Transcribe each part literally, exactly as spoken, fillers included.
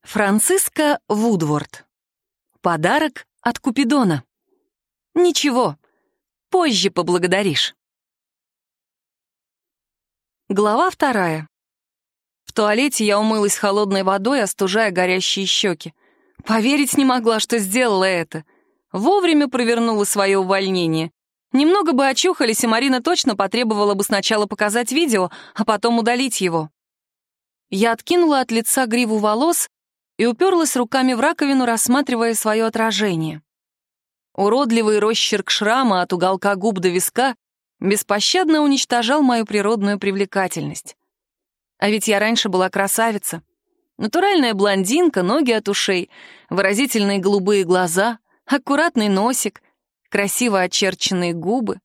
Франциска Вудворд. Подарок от Купидона. Ничего, позже поблагодаришь. Глава вторая. В туалете я умылась холодной водой, остужая горящие щеки. Поверить не могла, что сделала это. Вовремя провернула свое увольнение. Немного бы очухались, и Марина точно потребовала бы сначала показать видео, а потом удалить его. Я откинула от лица гриву волос и уперлась руками в раковину, рассматривая свое отражение. Уродливый росчерк шрама от уголка губ до виска беспощадно уничтожал мою природную привлекательность. А ведь я раньше была красавица. Натуральная блондинка, ноги от ушей, выразительные голубые глаза, аккуратный носик, красиво очерченные губы.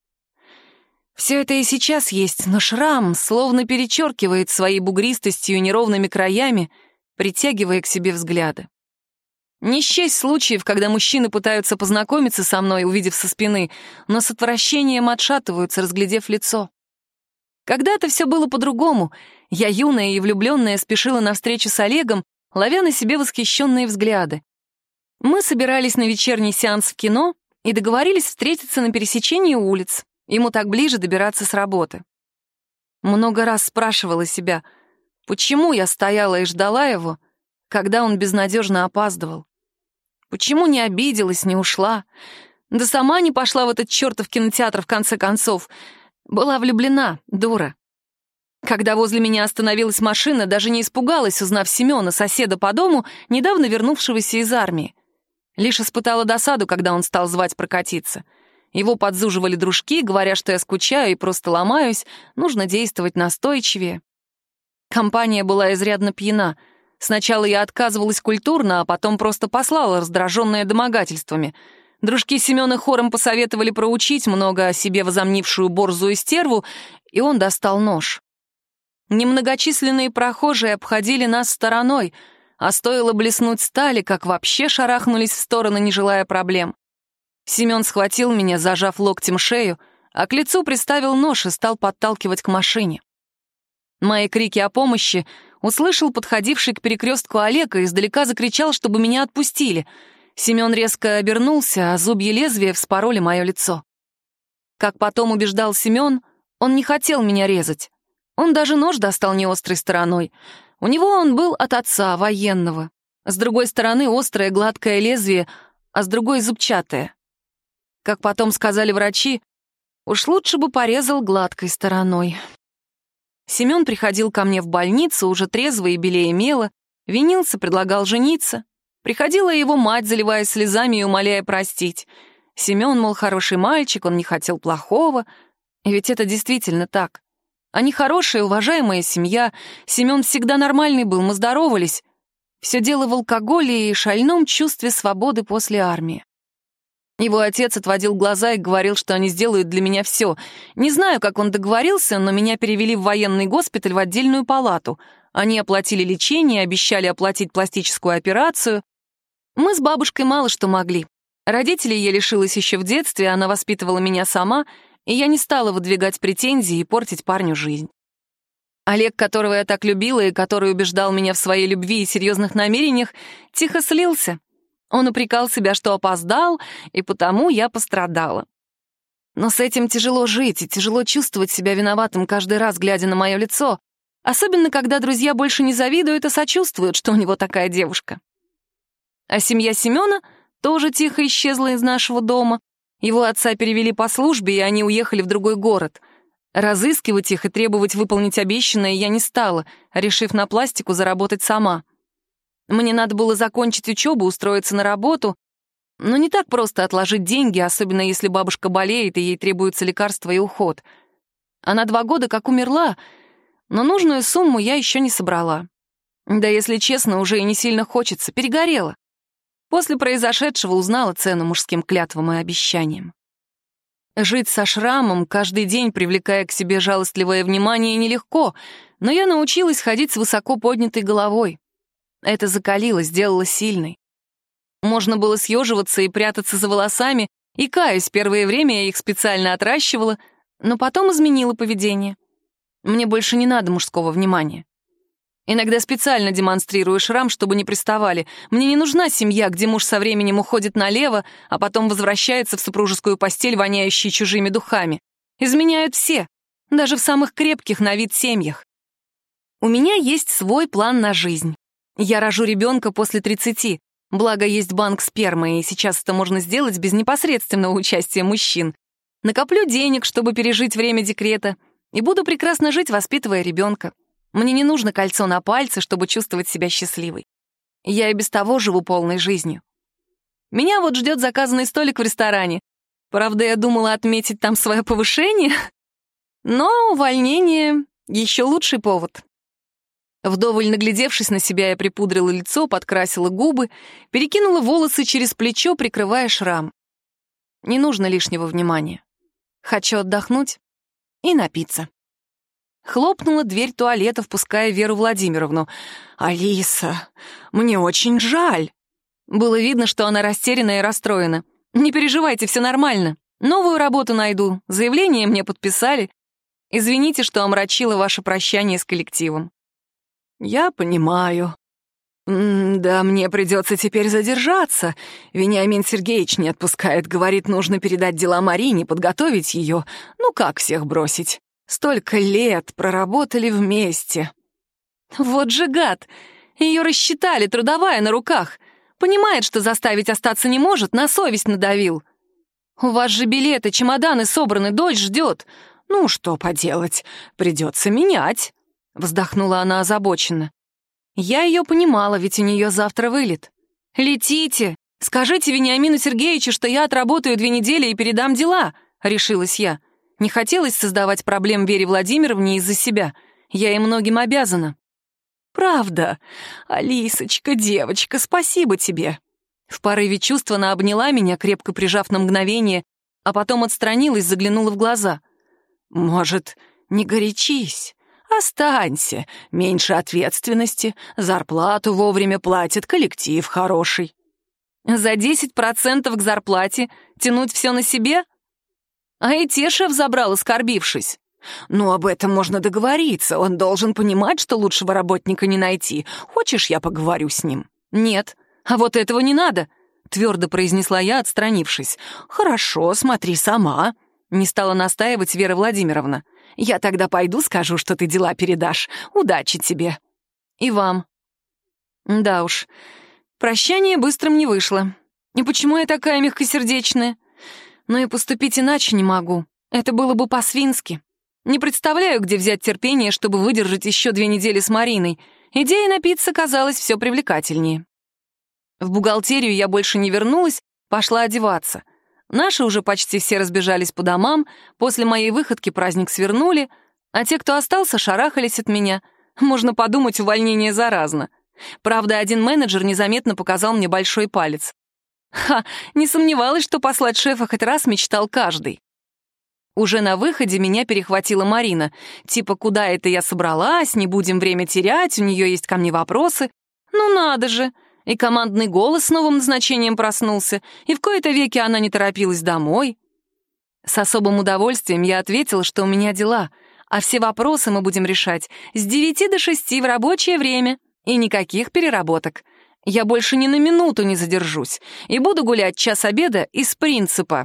Все это и сейчас есть, но шрам словно перечеркивает своей бугристостью и неровными краями, притягивая к себе взгляды. Не счесть случаев, когда мужчины пытаются познакомиться со мной, увидев со спины, но с отвращением отшатываются, разглядев лицо. Когда-то все было по-другому. Я, юная и влюбленная, спешила навстречу с Олегом, ловя на себе восхищенные взгляды. Мы собирались на вечерний сеанс в кино и договорились встретиться на пересечении улиц. Ему так ближе добираться с работы. Много раз спрашивала себя, почему я стояла и ждала его, когда он безнадежно опаздывал? Почему не обиделась, не ушла? Да сама не пошла в этот чертов кинотеатр в конце концов. Была влюблена, дура. Когда возле меня остановилась машина, даже не испугалась, узнав Семена, соседа по дому, недавно вернувшегося из армии. Лишь испытала досаду, когда он стал звать прокатиться. Его подзуживали дружки, говоря, что я скучаю и просто ломаюсь, нужно действовать настойчивее. Компания была изрядно пьяна. Сначала я отказывалась культурно, а потом просто послала, раздраженная домогательствами. Дружки Семена хором посоветовали проучить много о себе возомнившую борзую стерву, и он достал нож. Немногочисленные прохожие обходили нас стороной, а стоило блеснуть стали, как вообще шарахнулись в стороны, не желая проблем. Семен схватил меня, зажав локтем шею, а к лицу приставил нож и стал подталкивать к машине. Мои крики о помощи услышал подходивший к перекрестку Олег и издалека закричал, чтобы меня отпустили. Семен резко обернулся, а зубья лезвия вспороли мое лицо. Как потом убеждал Семен, он не хотел меня резать. Он даже нож достал не острой стороной. У него он был от отца, военного. С другой стороны острое гладкое лезвие, а с другой зубчатое. Как потом сказали врачи, уж лучше бы порезал гладкой стороной. Семен приходил ко мне в больницу, уже трезвый и белее мела, винился, предлагал жениться. Приходила его мать, заливая слезами и умоляя простить. Семен, мол, хороший мальчик, он не хотел плохого. И ведь это действительно так. Они хорошая, уважаемая семья. Семен всегда нормальный был, мы здоровались. Все дело в алкоголе и шальном чувстве свободы после армии. Его отец отводил глаза и говорил, что они сделают для меня все. Не знаю, как он договорился, но меня перевели в военный госпиталь в отдельную палату. Они оплатили лечение, обещали оплатить пластическую операцию. Мы с бабушкой мало что могли. Родителей я лишилась еще в детстве, она воспитывала меня сама, и я не стала выдвигать претензии и портить парню жизнь. Олег, которого я так любила и который убеждал меня в своей любви и серьезных намерениях, тихо слился. Он упрекал себя, что опоздал, и потому я пострадала. Но с этим тяжело жить, и тяжело чувствовать себя виноватым каждый раз, глядя на мое лицо, особенно когда друзья больше не завидуют, а сочувствуют, что у него такая девушка. А семья Семена тоже тихо исчезла из нашего дома. Его отца перевели по службе, и они уехали в другой город. Разыскивать их и требовать выполнить обещанное я не стала, решив на пластику заработать сама. Мне надо было закончить учебу, устроиться на работу, но не так просто отложить деньги, особенно если бабушка болеет и ей требуются лекарства и уход. Она два года как умерла, но нужную сумму я еще не собрала. Да, если честно, уже и не сильно хочется, перегорела. После произошедшего узнала цену мужским клятвам и обещаниям. Жить со шрамом, каждый день привлекая к себе жалостливое внимание, нелегко, но я научилась ходить с высоко поднятой головой. Это закалило, сделало сильной. Можно было съеживаться и прятаться за волосами, и, каюсь, первое время я их специально отращивала, но потом изменила поведение. Мне больше не надо мужского внимания. Иногда специально демонстрирую шрам, чтобы не приставали. Мне не нужна семья, где муж со временем уходит налево, а потом возвращается в супружескую постель, воняющей чужими духами. Изменяют все, даже в самых крепких на вид семьях. У меня есть свой план на жизнь. Я рожу ребенка после тридцати, благо есть банк спермы, и сейчас это можно сделать без непосредственного участия мужчин. Накоплю денег, чтобы пережить время декрета, и буду прекрасно жить, воспитывая ребенка. Мне не нужно кольцо на пальце, чтобы чувствовать себя счастливой. Я и без того живу полной жизнью. Меня вот ждет заказанный столик в ресторане. Правда, я думала отметить там свое повышение, но увольнение — еще лучший повод. Вдоволь наглядевшись на себя, я припудрила лицо, подкрасила губы, перекинула волосы через плечо, прикрывая шрам. Не нужно лишнего внимания. Хочу отдохнуть и напиться. Хлопнула дверь туалета, впуская Веру Владимировну. «Алиса, мне очень жаль». Было видно, что она растеряна и расстроена. «Не переживайте, все нормально. Новую работу найду. Заявление мне подписали. Извините, что омрачила ваше прощание с коллективом». «Я понимаю. Да, мне придется теперь задержаться. Вениамин Сергеевич не отпускает. Говорит, нужно передать дела Марине, подготовить ее. Ну как всех бросить? Столько лет проработали вместе». Вот же гад! Ее рассчитали, трудовая на руках. Понимает, что заставить остаться не может, на совесть надавил. «У вас же билеты, чемоданы собраны, дочь ждет». «Ну, что поделать, придется менять», — вздохнула она озабоченно. Я ее понимала, ведь у нее завтра вылет. «Летите! Скажите Вениамину Сергеевичу, что я отработаю две недели и передам дела», — решилась я. Не хотелось создавать проблем Вере Владимировне из-за себя. Я ей многим обязана. «Правда? Алисочка, девочка, спасибо тебе». В порыве чувства она обняла меня, крепко прижав на мгновение, а потом отстранилась, заглянула в глаза. «Может, не горячись? Останься, меньше ответственности, зарплату вовремя платят, коллектив хороший». «За десять процентов к зарплате тянуть все на себе?» А и те шеф забрал, оскорбившись. «Ну, об этом можно договориться. Он должен понимать, что лучшего работника не найти. Хочешь, я поговорю с ним?» «Нет, а вот этого не надо», — твердо произнесла я, отстранившись. «Хорошо, смотри сама», — не стала настаивать Вера Владимировна. «Я тогда пойду, скажу, что ты дела передашь. Удачи тебе». «И вам». Да уж, прощание быстрым не вышло. И почему я такая мягкосердечная? Но и поступить иначе не могу. Это было бы по-свински. Не представляю, где взять терпение, чтобы выдержать еще две недели с Мариной. Идея напиться казалась все привлекательнее. В бухгалтерию я больше не вернулась, пошла одеваться. Наши уже почти все разбежались по домам, после моей выходки праздник свернули, а те, кто остался, шарахались от меня. Можно подумать, увольнение заразно. Правда, один менеджер незаметно показал мне большой палец. Ха, не сомневалась, что послать шефа хоть раз мечтал каждый. Уже на выходе меня перехватила Марина. Типа, куда это я собралась, не будем время терять, у нее есть ко мне вопросы. Ну надо же. И командный голос с новым назначением проснулся, и в кои-то веки она не торопилась домой. С особым удовольствием я ответила, что у меня дела, а все вопросы мы будем решать с девяти до шести в рабочее время, и никаких переработок. Я больше ни на минуту не задержусь и буду гулять час обеда из принципа.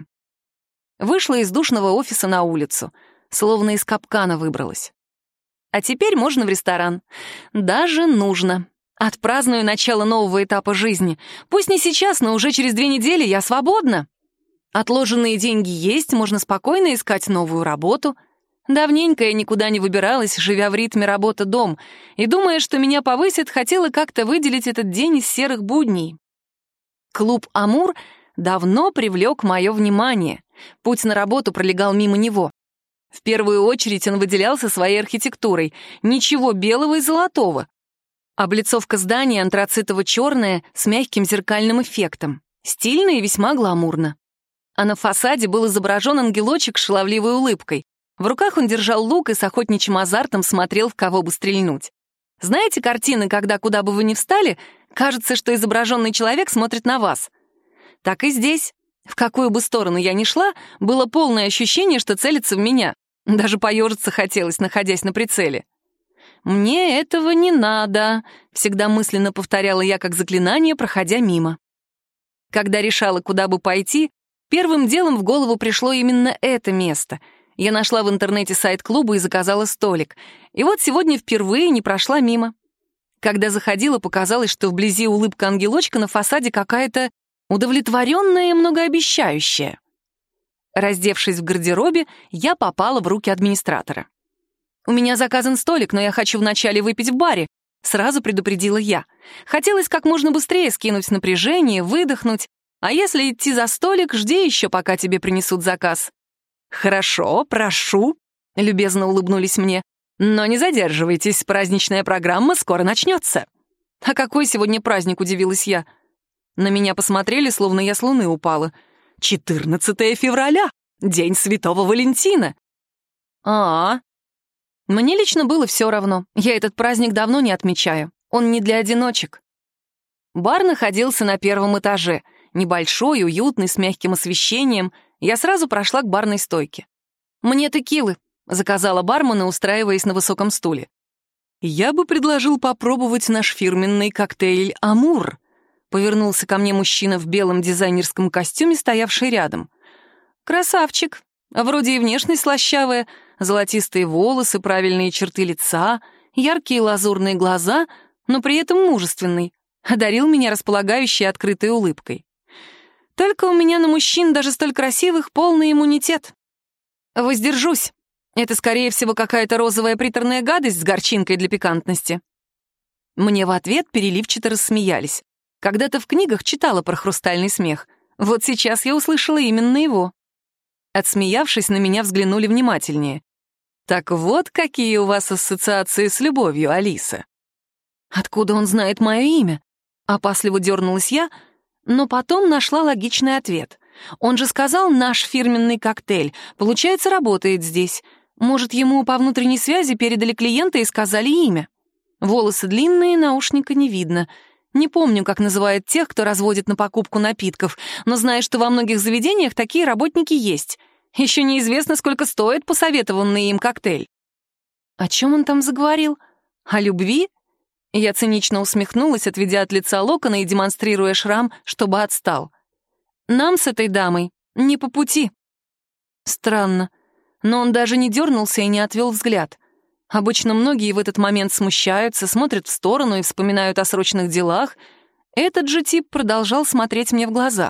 Вышла из душного офиса на улицу, словно из капкана выбралась. А теперь можно в ресторан. Даже нужно. Отпраздную начало нового этапа жизни. Пусть не сейчас, но уже через две недели я свободна. Отложенные деньги есть, можно спокойно искать новую работу. Давненько я никуда не выбиралась, живя в ритме работа-дом, и, думая, что меня повысят, хотела как-то выделить этот день из серых будней. Клуб «Амур» давно привлек мое внимание. Путь на работу пролегал мимо него. В первую очередь он выделялся своей архитектурой. Ничего белого и золотого. Облицовка здания антрацитово-черная с мягким зеркальным эффектом. Стильно и весьма гламурно. А на фасаде был изображен ангелочек с шаловливой улыбкой. В руках он держал лук и с охотничьим азартом смотрел, в кого бы стрельнуть. Знаете картины, когда куда бы вы ни встали, кажется, что изображенный человек смотрит на вас? Так и здесь. В какую бы сторону я ни шла, было полное ощущение, что целится в меня. Даже поежиться хотелось, находясь на прицеле. «Мне этого не надо», — всегда мысленно повторяла я как заклинание, проходя мимо. Когда решала, куда бы пойти, первым делом в голову пришло именно это место. Я нашла в интернете сайт клуба и заказала столик. И вот сегодня впервые не прошла мимо. Когда заходила, показалось, что вблизи улыбка ангелочка, на фасаде какая-то удовлетворенная и многообещающая. Раздевшись в гардеробе, я попала в руки администратора. «У меня заказан столик, но я хочу вначале выпить в баре», — сразу предупредила я. Хотелось как можно быстрее скинуть напряжение, выдохнуть. А если идти за столик, жди еще, пока тебе принесут заказ. «Хорошо, прошу», — любезно улыбнулись мне. «Но не задерживайтесь, праздничная программа скоро начнется». «А какой сегодня праздник?» — удивилась я. На меня посмотрели, словно я с луны упала. четырнадцатое февраля, День Святого Валентина». «А-а». Мне лично было все равно. Я этот праздник давно не отмечаю. Он не для одиночек. Бар находился на первом этаже. Небольшой, уютный, с мягким освещением. Я сразу прошла к барной стойке. «Мне текилы», — заказала бармена, устраиваясь на высоком стуле. «Я бы предложил попробовать наш фирменный коктейль «Амур», — повернулся ко мне мужчина в белом дизайнерском костюме, стоявший рядом. «Красавчик. Вроде и внешность слащавая, золотистые волосы, правильные черты лица, яркие лазурные глаза, но при этом мужественный, одарил меня располагающей открытой улыбкой. Только у меня на мужчин, даже столь красивых, полный иммунитет. Воздержусь. Это, скорее всего, какая-то розовая приторная гадость с горчинкой для пикантности». Мне в ответ переливчато рассмеялись. Когда-то в книгах читала про хрустальный смех. Вот сейчас я услышала именно его. Отсмеявшись, на меня взглянули внимательнее. «Так вот, какие у вас ассоциации с любовью, Алиса». «Откуда он знает мое имя?» Опасливо дернулась я, но потом нашла логичный ответ. «Он же сказал «наш фирменный коктейль». Получается, работает здесь. Может, ему по внутренней связи передали клиента и сказали имя. Волосы длинные, наушника не видно. Не помню, как называют тех, кто разводит на покупку напитков, но знаю, что во многих заведениях такие работники есть. Еще неизвестно, сколько стоит посоветованный им коктейль». О чем он там заговорил? О любви? Я цинично усмехнулась, отведя от лица локоны и демонстрируя шрам, чтобы отстал. «Нам с этой дамой не по пути». Странно, но он даже не дернулся и не отвел взгляд. Обычно многие в этот момент смущаются, смотрят в сторону и вспоминают о срочных делах. Этот же тип продолжал смотреть мне в глаза.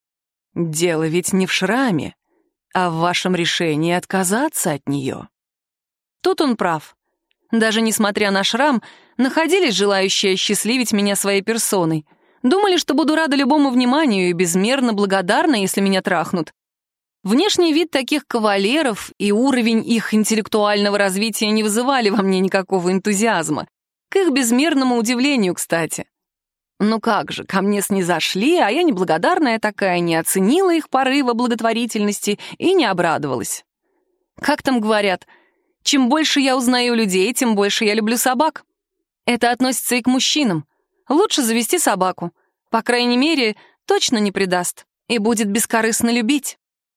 «Дело ведь не в шраме, а в вашем решении отказаться от нее». Тут он прав. Даже несмотря на шрам, находились желающие осчастливить меня своей персоной. Думали, что буду рада любому вниманию и безмерно благодарна, если меня трахнут. Внешний вид таких кавалеров и уровень их интеллектуального развития не вызывали во мне никакого энтузиазма. К их безмерному удивлению, кстати. Ну как же, ко мне снизошли, а я неблагодарная такая, не оценила их порыва благотворительности и не обрадовалась. Как там говорят, чем больше я узнаю людей, тем больше я люблю собак. Это относится и к мужчинам. Лучше завести собаку. По крайней мере, точно не предаст и будет бескорыстно любить.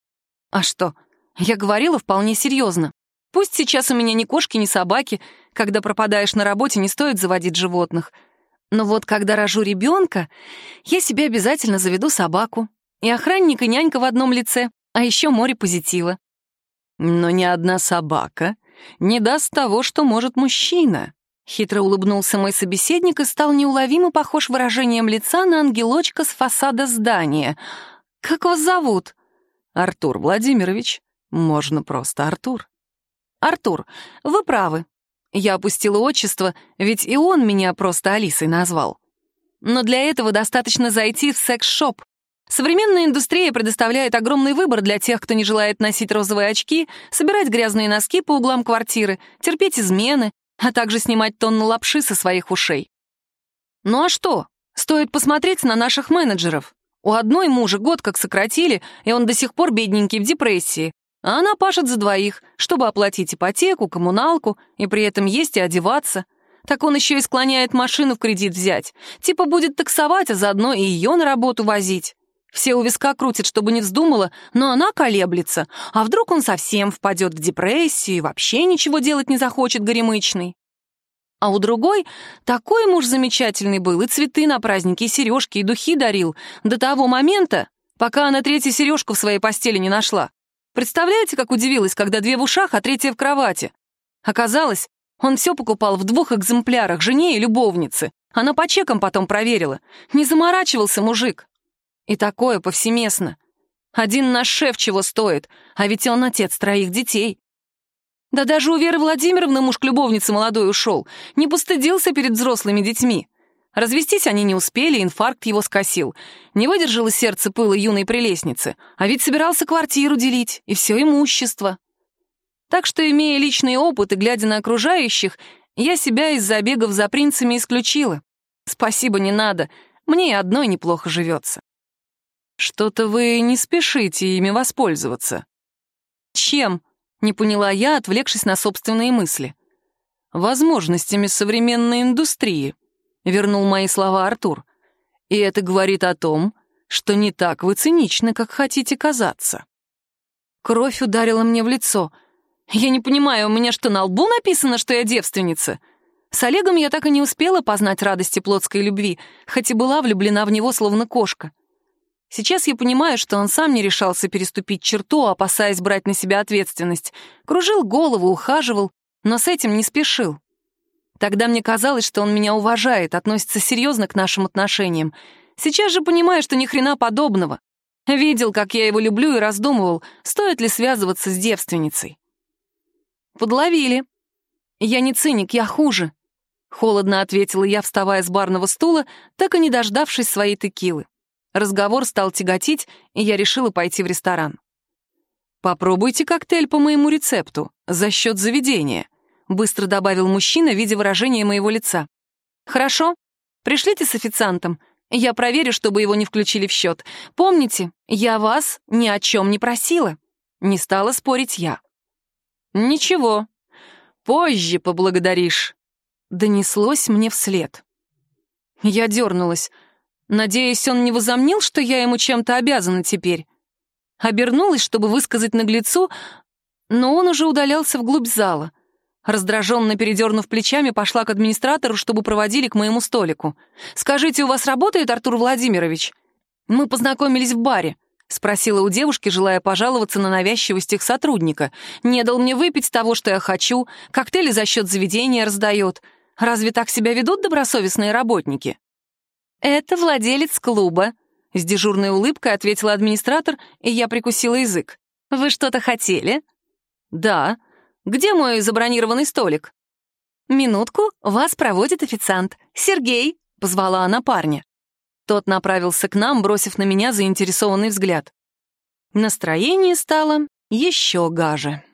А что? Я говорила вполне серьезно. Пусть сейчас у меня ни кошки, ни собаки, когда пропадаешь на работе, не стоит заводить животных. Но вот когда рожу ребенка, я себе обязательно заведу собаку. И охранник, и нянька в одном лице, а еще море позитива. Но ни одна собака не даст того, что может мужчина. Хитро улыбнулся мой собеседник и стал неуловимо похож выражением лица на ангелочка с фасада здания. «Как вас зовут?» «Артур Владимирович. Можно просто Артур». «Артур, вы правы». Я опустила отчество, ведь и он меня просто Алисой назвал. Но для этого достаточно зайти в секс-шоп. Современная индустрия предоставляет огромный выбор для тех, кто не желает носить розовые очки, собирать грязные носки по углам квартиры, терпеть измены, а также снимать тонну лапши со своих ушей. Ну а что? Стоит посмотреть на наших менеджеров. У одной мужа год как сократили, и он до сих пор бедненький в депрессии, а она пашет за двоих, чтобы оплатить ипотеку, коммуналку и при этом есть и одеваться. Так он еще и склоняет машину в кредит взять. Типа будет таксовать, а заодно и ее на работу возить. Все у виска крутят, чтобы не вздумала, но она колеблется. А вдруг он совсем впадет в депрессию и вообще ничего делать не захочет, горемычный? А у другой такой муж замечательный был, и цветы на праздники, и сережки, и духи дарил, до того момента, пока она третью сережку в своей постели не нашла. Представляете, как удивилась, когда две в ушах, а третья в кровати? Оказалось, он все покупал в двух экземплярах, жене и любовнице. Она по чекам потом проверила. Не заморачивался мужик. И такое повсеместно. Один наш шеф чего стоит, а ведь он отец троих детей. Да даже у Веры Владимировны муж к любовнице молодой ушел. Не постыдился перед взрослыми детьми. Развестись они не успели, инфаркт его скосил. Не выдержало сердце пыла юной прелестницы, а ведь собирался квартиру делить и все имущество. Так что, имея личный опыт и глядя на окружающих, я себя из забегов за принцами исключила. Спасибо, не надо, мне и одной неплохо живется. Что-то вы не спешите ими воспользоваться. Чем? Не поняла я, отвлекшись на собственные мысли. Возможностями современной индустрии. Вернул мои слова Артур. И это говорит о том, что не так вы циничны, как хотите казаться. Кровь ударила мне в лицо. Я не понимаю, у меня что, на лбу написано, что я девственница? С Олегом я так и не успела познать радости плотской любви, хоть и была влюблена в него, словно кошка. Сейчас я понимаю, что он сам не решался переступить черту, опасаясь брать на себя ответственность. Кружил голову, ухаживал, но с этим не спешил. Тогда мне казалось, что он меня уважает, относится серьезно к нашим отношениям. Сейчас же понимаю, что ни хрена подобного. Видел, как я его люблю, и раздумывал, стоит ли связываться с девственницей. Подловили. Я не циник, я хуже. Холодно ответила я, вставая с барного стула, так и не дождавшись своей текилы. Разговор стал тяготить, и я решила пойти в ресторан. «Попробуйте коктейль по моему рецепту, за счет заведения», — быстро добавил мужчина, видя выражение моего лица. «Хорошо, пришлите с официантом. Я проверю, чтобы его не включили в счет. Помните, я вас ни о чем не просила». Не стала спорить я. «Ничего, позже поблагодаришь», — донеслось мне вслед. Я дернулась. Надеюсь, он не возомнил, что я ему чем-то обязана теперь. Обернулась, чтобы высказать наглецу, но он уже удалялся вглубь зала. Раздраженно передернув плечами, пошла к администратору, чтобы проводили к моему столику. «Скажите, у вас работает Артур Владимирович?» «Мы познакомились в баре», — спросила у девушки, желая пожаловаться на навязчивость их сотрудника. «Не дал мне выпить того, что я хочу, коктейли за счет заведения раздает. Разве так себя ведут добросовестные работники?» «Это владелец клуба», — с дежурной улыбкой ответила администратор, и я прикусила язык. «Вы что-то хотели?» «Да. Где мой забронированный столик?» «Минутку, вас проводит официант. Сергей», — позвала она парня. Тот направился к нам, бросив на меня заинтересованный взгляд. Настроение стало еще гаже.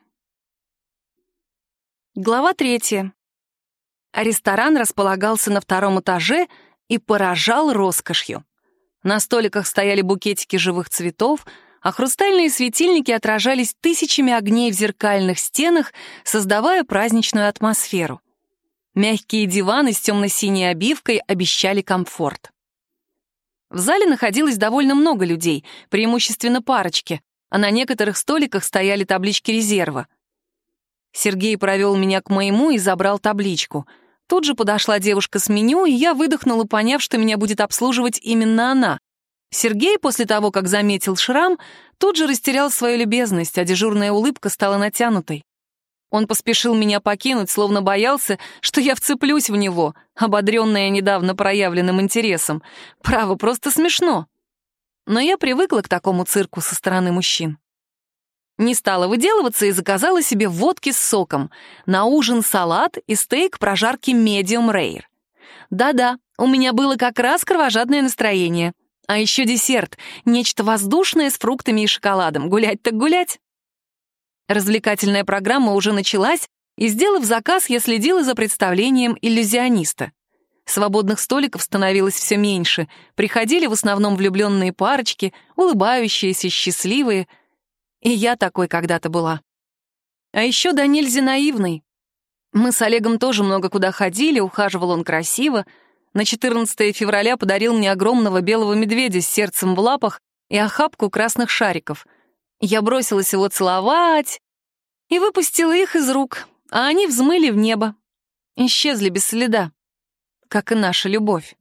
Глава третья. Ресторан располагался на втором этаже и поражал роскошью. На столиках стояли букетики живых цветов, а хрустальные светильники отражались тысячами огней в зеркальных стенах, создавая праздничную атмосферу. Мягкие диваны с темно-синей обивкой обещали комфорт. В зале находилось довольно много людей, преимущественно парочки, а на некоторых столиках стояли таблички резерва. Сергей провел меня к моему и забрал табличку. Тут же подошла девушка с меню, и я выдохнула, поняв, что меня будет обслуживать именно она. Сергей, после того, как заметил шрам, тут же растерял свою любезность, а дежурная улыбка стала натянутой. Он поспешил меня покинуть, словно боялся, что я вцеплюсь в него, ободренная недавно проявленным интересом. Право, просто смешно. Но я привыкла к такому цирку со стороны мужчин. Не стала выделываться и заказала себе водки с соком. На ужин салат и стейк прожарки medium rare. Да-да, у меня было как раз кровожадное настроение. А еще десерт, нечто воздушное с фруктами и шоколадом. Гулять так гулять. Развлекательная программа уже началась, и, сделав заказ, я следила за представлением иллюзиониста. Свободных столиков становилось все меньше. Приходили в основном влюбленные парочки, улыбающиеся, счастливые. И я такой когда-то была. А еще да нельзя наивной. Мы с Олегом тоже много куда ходили, ухаживал он красиво. На четырнадцатое февраля подарил мне огромного белого медведя с сердцем в лапах и охапку красных шариков. Я бросилась его целовать и выпустила их из рук, а они взмыли в небо. исчезли без следа, как и наша любовь.